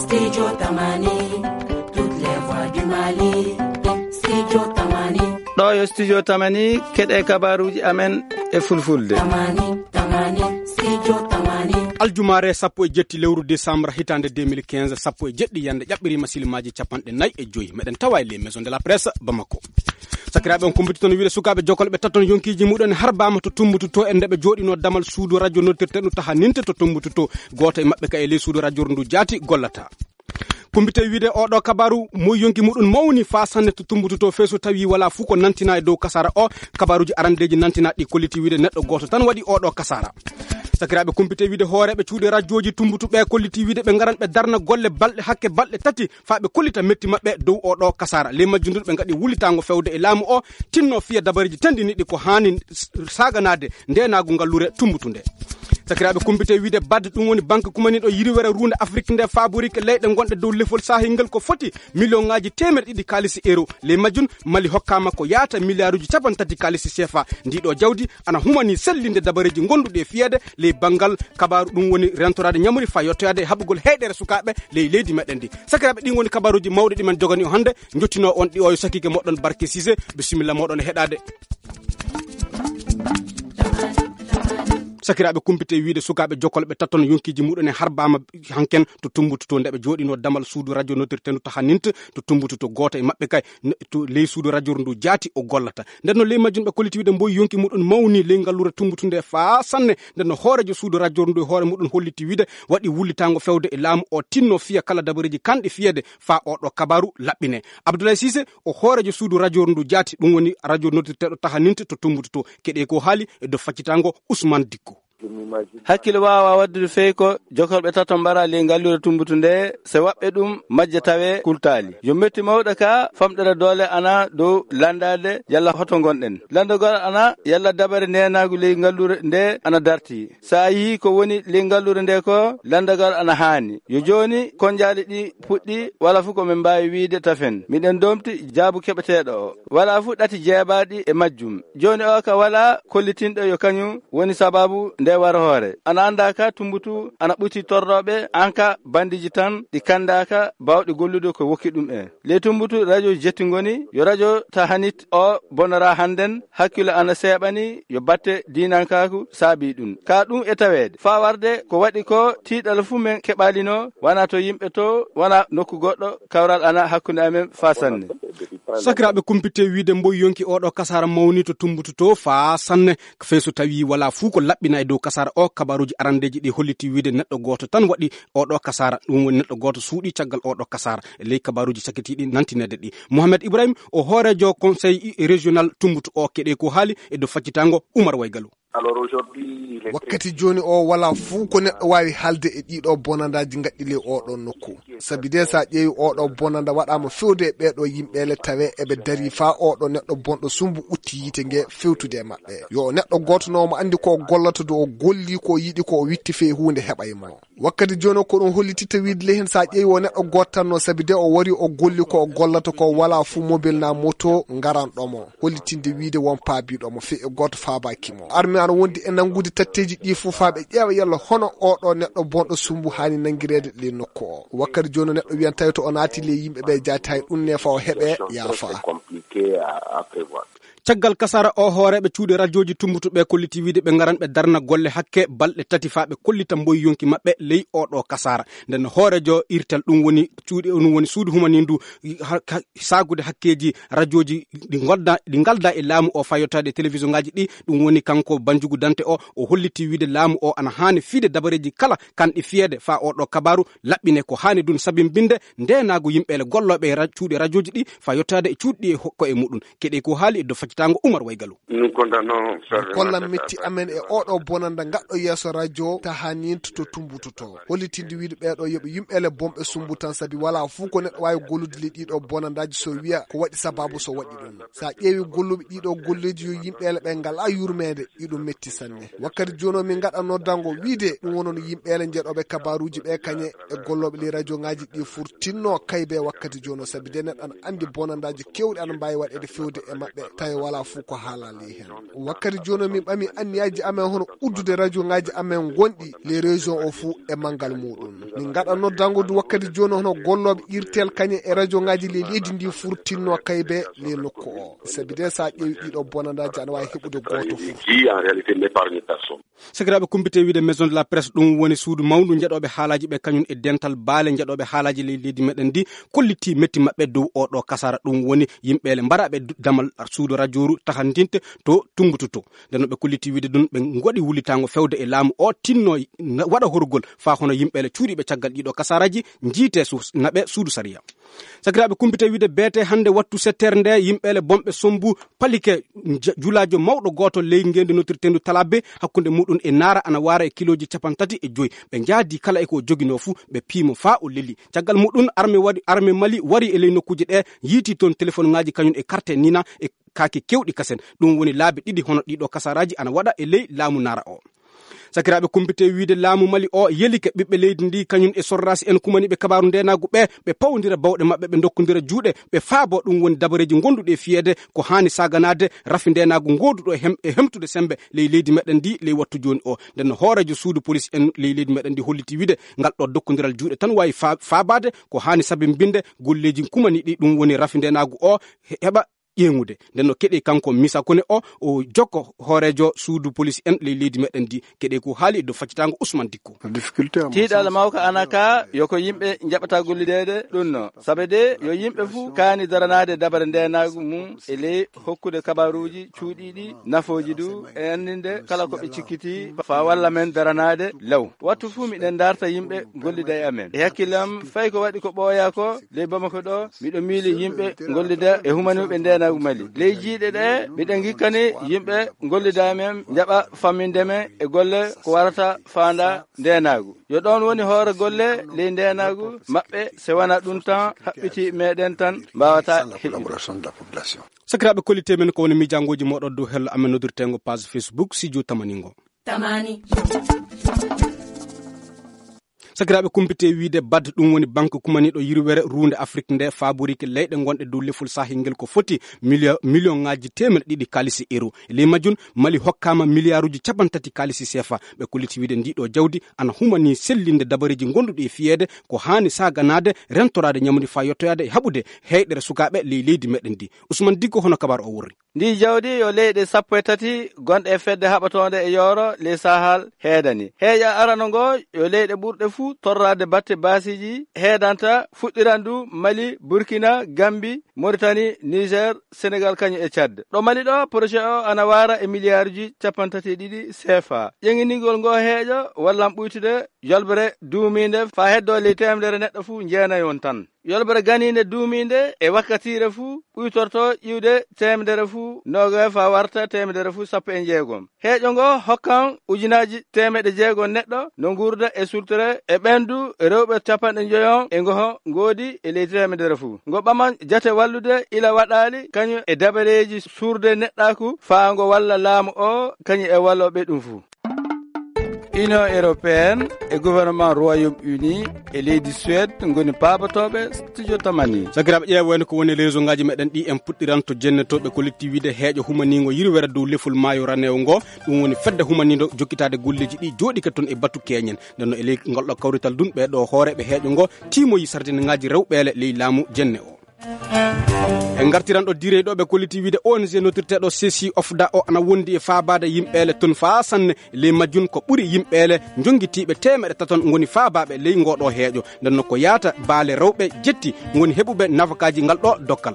Studio Tamani, toutes les voix du Mali. Studio Tamani. ɗo yo studio Tamani keɗe kabaruji amen e fulfulde. Tamani, Studio Tamani. Aljumare sappo e jetti lewru décembre hitande 2015 sappo e jeɗɗi yande ƴaɓɓirima silmaji capanɗe nayyi e joyi meɗen tawa les maisons de la presse Bamako. Sakiraɓe on kumbiti toon wiide sukaɓe jokolɓe tatton yonkiji muɗon harbama to tumbututo e ndeɓe joɗino damal suudu radio noddirte ɗum taha ninte to tumbututo goto e mabɓe ka e ley suudu radio ndu jaati gollata. Kumbite wiide oɗo kabaru mo yonki muɗum mawni fa sanne to tumbututo feeso tawi wala fu ko nantina e dow kasara o kabaruji arandeji nantina ɗi kolliti wiide neɗɗo goto tan waɗi oɗo kasara. Sakiraɓe kumpite wiide hooreɓe cuuɗe radioji tumbutuɓe kolliti wiide ɓe garan ɓe darna golle balɗe hakke balɗe tati fa ɓe kollita metti mabɓe dow oɗo kasara ley majjunduɗo ɓe gaɗi wullitago fewde e laamu o tinno fiya dabariji tendiniɗi ko hani saganade ndenagu ngallure tumbutunde. Sakiraɓe kumpite wiide badde ɗum woni banque kumaniɗo yiriwere runde afrique nde fabrique leyɗe gonɗe dow lefol sahingel ko foti million ngaji temeɗe ɗiɗi kalisi euro ley majjun mali hokkama ko yaata milliard uji capan tati kalisi CFA ndiɗo jawdi ana humani sellinde dabareji gonduɗe fiyede ley bangal kabaru ɗum woni rentorade ñamuri fa yettoyade haɓugol heydere sukaɓe ley leydi meɗen ndi. Sakiraɓe ɗin woni kabaruji mawɗi ɗimen jogani o hande jottino on ɗi o sakike moɗon Barke Cissé bisimilla moɗon e heɗade. Sakiraɓe kumpite wiide sukaɓe jokolɓe tatton yonkiji muɗon e harbama hanken to tumbututo ndeɓe joɗino damal suudu radio noddirte ndu taha ninte to tumbututo goto e mabɓe kay to ley suudu radio ndu jaati o gollata ndenno ley majjum ɓe kolliti wiide mboyi yonki muɗon mawni ley ngallure tumbutunde fa sanne ndenno hoorejo suudu radio ndu hoore muɗum holliti wiide waɗi wullitago fewde e laamu o tinno fiya kala dabareji kanɗe fiyede fa oɗo kabaru laɓɓine. Abdoulaye Cissé o hoorejo suudu radio ndu jaati ɗum woni radio noddirteɗo taha ninte to tumbututo keɗe ko haali e dow faccitango Ousmane Dicko. hakkille wawa waddude feyi ko jokolɓe tato mbara ley ngallure tumbutu nde so waɓɓe ɗum majja tawe kultali yo metti mawɗo ka famɗere doole ana dow landade yalla hoto gonɗen landagol ana yalla dabare nenagu ley ngallure nde ana darti sa yi ko woni ley ngallure nde ko landagal ana hani yo joni konjali ɗi puɗɗi wala fu ko min mbawi wiide tafen miɗen domti jaabu keɓeteɗo o wala fu ɗati jeebaɗi e majjum joni o ka wala kollitinɗo yo kañum woni sababu nde wara hoore ana anda ka tumbutu ana ɓuti torroɓe anka bandiji tan ɗi kandaka bawɗi gollude ko wokki ɗum e ley tumbutu radio jetti goni yo radio ta hanit o bonora handen hakkille ana seɓani yo batte dinankaku saabi ɗum ka ɗum e tawede fa warde ko waɗi ko tiɗal fu men keɓalino wana to yimɓe to wana nokku goɗɗo kawral ana hakkude amen fa sanne. Sakiraɓe kumpite wiide mboyi yonki oɗo kasara mawni to tumbututo fa sanne feeso tawi wala fu ko laɓɓina e dow kasara o kabaruji arandeji ɗi holliti wiide neɗɗo goto tan waɗi oɗo kasara ɗum woni neɗɗo goto suuɗi caggal oɗo kasara e ley kabaruji sakitiɗi nantinede ɗi. Mohamed Ibrahim o hoorejo conseil régional tumbutu o keɗe ko haali e dow faccitango Oumar Waygalou. wakkati joni o wala fuu ko neɗɗo wawi haalde e ɗiɗo bonandaji gaɗɗile oɗo nokku sabi de sa ƴeewi oɗo bonanda waɗama fewde e ɓeɗo yimɓele tawe eɓe daari fa oɗo neɗɗo bonɗo sumbu utti yite ngue fewtude e mabɓe yo neɗɗo gotonomo andi ko gollata do o golli ko yiɗi ko o witti fe hunde heɓaymo wakkati joni ko ɗum hollititta wiide le hen sa ƴeewi o neɗɗo gottanno sabi de o wari o golli ko o gollata ko wala fu mobile na moto garanɗomo hollitinde wiide won paabiɗomo fe goto fabakimo armi ana wondi e nangude tatteji ɗi fu faɓe ƴeewa yalla hono oɗo neɗɗo bonɗo sumbu hani nangirede le nokku o wakkati joni neɗɗo wiyan tawi to o naati le yimɓeɓe jaati hay ɗum ne fa o heeɓe yaafa. caggal kasara o hooreɓe cuuɗe radioji tumbutuɓe kolliti wiide ɓe garan ɓe darna golle hakke balɗe tati fa ɓe kollita mboyi yonki mabɓe ley oɗo kasara nden hoorejo irtel ɗum woni cuuɗe ɗum woni suudu humani ndu sagude hakkeji radioji ɗi galda e laamu o fayotade télévision ngaji ɗi ɗum woni kanko Banjugu Dante o holliti wiide laamu o ana hani fiide dabareji kala kanɗi fiyede fa oɗo kabaru laɓɓine ko hani ɗum sabimbinde ndenago yimɓele golloɓe e cuuɗe radioji ɗi fa yottade e cuuɗɗi e hokko e muɗum keɗe ko haali e dow tango Oumar Waygalou. kollam metti amen e oɗo bonanda gaɗɗo yeeso radio tahani to tumbututo hollitinde wiide ɓeɗo yoɓe yimɓele bomɓe sumbu tan sabi wala fu ko neɗɗo wawi gollude le ɗiɗo bonandaji so wiya ko waɗi sababu so waɗi ɗum sa ƴeewi golluɓe ɗiɗo golleji yo yimɓele ɓe ngala yurmede ɗiɗo metti sanne wakkati joni min gaɗa noddango wiide ɗum wonon yimɓele jeeɗoɓe kabaruji ɓe kañe e golloɓe le radio ngaji ɗi furtinno kaybe wakkati joni sabi de neɗɗo ana andi bonandaji kewɗi ana mbawi waɗede fewde e mabɓe tawi wala fu ko haalali hen. Wakkati joni min ɓami anniyaji amen hono uddude radio ngaji amen gonɗi les régions o fu e mangal muɗum. Min gaɗa noddangodu wakkati joni hono golloɓe irtel kañe e radio ngaji le leydi ndi furtinno kaybe le nokku o. Sabi de sa ƴeewi ɗiɗo bonandaji ana wawi heɓude goto fu. sakiraɓe kumpite wiide maison de la presse ɗum woni suudu mawdu jeɗoɓe haalaji ɓe kañum e dental baale jeɗoɓe haalaji leydi meɗen ndi kolliti metti mabɓe dow oɗo kasara ɗum woni yimɓele mbaraɓe damal suudu radio ru tahantinte to tumbututo nden ɓe kolliti wiide ɗum ɓe goɗi wulitango fewde e laamu o tinno waɗa horgol fa hono yimɓele cuuɗiɓe caggal ɗiɗo kasaraji jiite naɓe suudu sariya. sakiraɓe kumpite wiide beete hande wattu settere nde yimɓele bomɓe sombu palike julajo mawɗo goto ley ngendi notirtendu talabbe hakkunde muɗum e nara ana wara e kiloji 35 ɓe jaadi kala e ko jogino fu ɓe piimo fa o leli caggal muɗum arme mali wari e ley nokkuje ɗe yiiti toon téléphone ngaji kañum e carte nina e kake kewɗi kasen ɗum woni laabi ɗiɗi hono ɗiɗo kasaraji ana waɗa e ley laamu nara o. sakiraɓe kumpite wiide laamu mali o yelike ɓiɓɓe leydi ndi kañum e sorrasi en kumaniɓe kabaru ndenagu ɓe pawdira bawɗe mabɓe ɓe dokkodira juuɗe ɓe faabo ɗum woni dabareji gonduɗe fiyede ko hani saganade rafi ndenagu goduɗo e hemtude sembe ley leydi meɗen ndi ley wattu joni o nden hoorejo suudu police en ley leydi meɗen ndi holliti wiide ngal ɗo dokkodiral juuɗe tan wawi faabade ko hani sabembinde golleji kumaniɗi ɗum woni rafi ndenagu o heɓa ƴeŋude nden no keɗe kanko misa kone o jokko hoorejo suudu police en ley leydi meɗen ndi keɗe ko haali do faccitango Ousmane Dikko. tiiɗal mawko anaka yoko yimɓe jaɓata gollidede ɗum no sabe de yo yimɓe fuu kaani daranade dabare ndenagu mum e ley hokkude kabaruji cuuɗiɗi nafoji du e andinde kala koɓe cikkiti fa walla men daranade law wattu fuu miɗen darta yimɓe gollida e amen e hakkillam fay ko waɗi ko ɓooya ko ley Bamako ɗo miɗo miili yimɓe gollida e humaniɓe ndenagu mali ley jiiɗe ɗe miɗen gikkani yimɓe gollida men jaɓa famminde men e golle ko warata fanda ndenagu yo ɗon woni hoore golle ley ndenagu maɓɓe se wona ɗum tan haɓɓiti meɗen tan mbawata sakiraɓe kollite men ko woni mijangoji moɗon dow hello amen noddirtengo page Facebook Studio Tamaningo sakiraɓe kumpite wiide bad ɗum woni banque kumaniɗo yirwere runde Afrique nde faborike leyɗe gonɗe dow lefol sahingel ko foti million ngaji 200 kalisi euro e ley majjun Mali hokkama milliard uji 30 kalisi CFA ɓe kolliti wiide ndiɗo jawdi ana humani sellinde dabareji gonduɗi e fiyede ko hani saganade rentorade ñamri fa yettoyade e haɓude heyɗere sukaɓe ley leydi meɗen ndi Ousmane Dikko hono kabar o wurri ndi jawdi yo leyɗe 13 gonɗe e fedde haɓatonde e yoro ley sahal heedani heeƴa arano ngo yo leyɗe ɓurɗe fuu torrade batte basiji heedanta fuɗɗiran du Mali, Burkina, Gambie, Mauritanie, Niger, Sénégal kañum e Tchad ɗo Mali ɗo projet o ana wara e milliard ji 32 CFA ƴeŋinigol ngo heeƴo wallan ɓuytude yolbere duuminde fa heddo ley temedere neɗɗo fuu jeenayon tan yolbere ganinde duuminde e wakkatire fuu ɓuytorto ƴiwde temedere fuu noga fa warta temedere fuu 16 heeƴo ngo hokkan ujunaji 600 neɗɗo no gurda e sultere e ɓendu rewɓe 50 e ngoho ngoodi e ley temedere fuu ngo ɓaman jate wallude ila waɗali kañum e dabareji surde neɗɗaku fa ngo walla laamu o kañum e walloɓe ɗum fuu Union européenne e gouvernement Royaume-Uni e leydi Suède ngoni pabatoɓe Studio Tamani sakiraɓe ƴeewani ko woni réseau ngaji meɗen ɗi en puɗɗiranto jennetoɓe kollekti wiide heeƴo humanigo yirwere dow lefol maayo ranewo ngo ɗum woni fedde humanido jokkitade golleji ɗi jooɗike toon e battu keñen ndenno e ley ngolɗo kawrital dun ɓeɗo hooreɓe heeƴo ngo timoyi sardine ngaji rewɓeele ley laamu jenne o en gartiranɗo direy ɗo ɓe kolliti wiide ONG notirteɗo CC ofda o ana wondi e faabade yimɓeele toon fa sanne ley majjun ko ɓuuri yimɓeele jonguitiɓe 300 goni faabaɓe ley ngoɗo heeƴo ndenno ko yaata baale rewɓe jetti goni heɓuɓe nafakaji ngal ɗo dokkal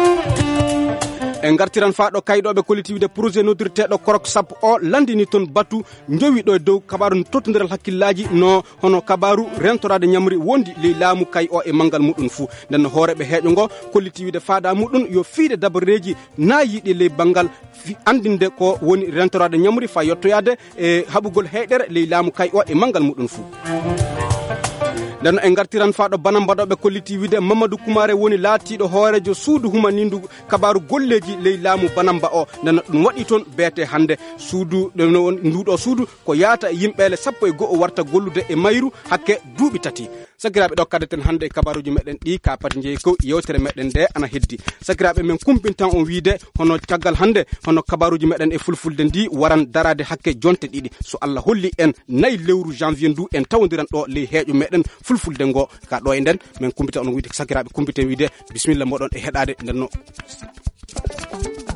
en gartiran fa ɗo kayɗoɓe collectivité projet nodirteɗo korok sappo o landini toon batu jowi ɗo e dow kabaru tottodiral hakkillaji no hono kabaru rentorade ñamri wondi ley laamu kay o e manggal muɗum fuu nden hooreɓe heeƴo ngo collectivité faada muɗum yo fiide dabareji nayiɗi ley banggal andinde ko woni rentorade ñamri fa yettoyade e haɓugol heyɗere ley laamu kay o e manggal muɗum fuu nden en gartiran fa ɗo bana mbaɗoɓe collectivité Mamadou Koumare woni laatiɗo hoorejo suudu humanindu kabaru golleji ley laamu banamba o nden ɗum waɗi toon beete hande suudu nduɗo suudu ko yaata yimɓeele 11 warta gollude e mayru hakke duuɓi tati sakiraɓe ɗo kadeten hande e kabaruji meɗen ɗi ka pati jeeyi ko yewtere meɗen nde ana heddi sakiraɓe min kumpintan on wiide hono caggal hande hono kabaruji meɗen e fulfulde ndi waran darade hakke jonte ɗiɗi so Allah holli en nayi lewru janvier ndu en tawdiran ɗo ley heeƴo meɗen fulfulde ngo ka ɗo e nden min kumpita on wiide sakiraɓe kumpiten wiide bisimilla moɗon e heɗade ndenno